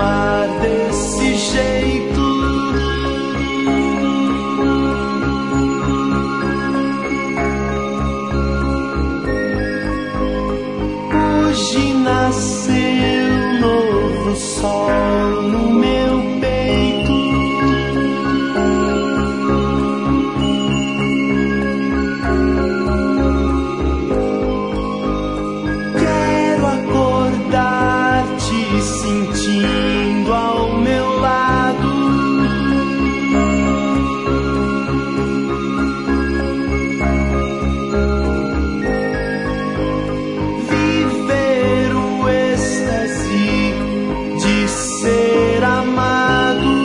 amar desse jeito. Hoje nasceu novo sol no meu peito. Quero acordar te sentindo ao meu lado. Viver o êxtase de ser amado.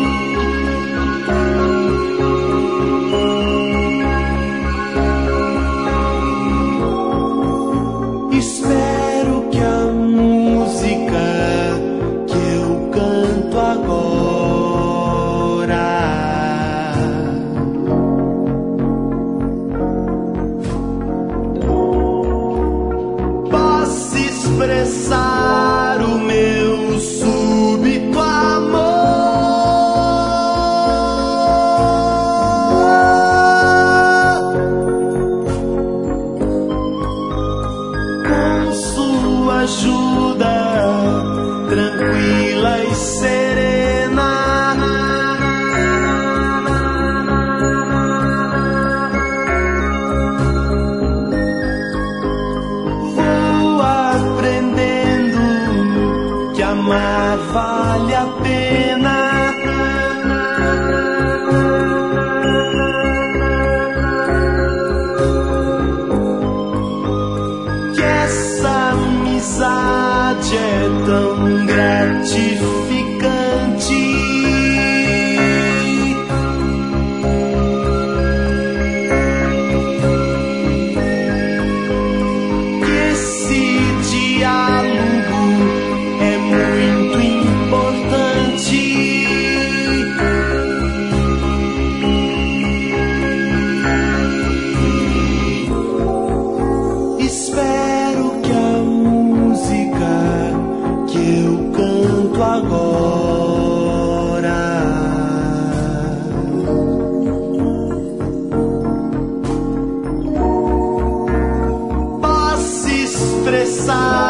Espero que a música que eu canto agora possa expressar o meu súbito amor. Com sua ajuda tranquila e serena, vou aprendendo que amar vale a pena. Que essa amizade é tão gratificante. Que esse diálogo é muito importante. Espero que a música que eu canto agora possa expressar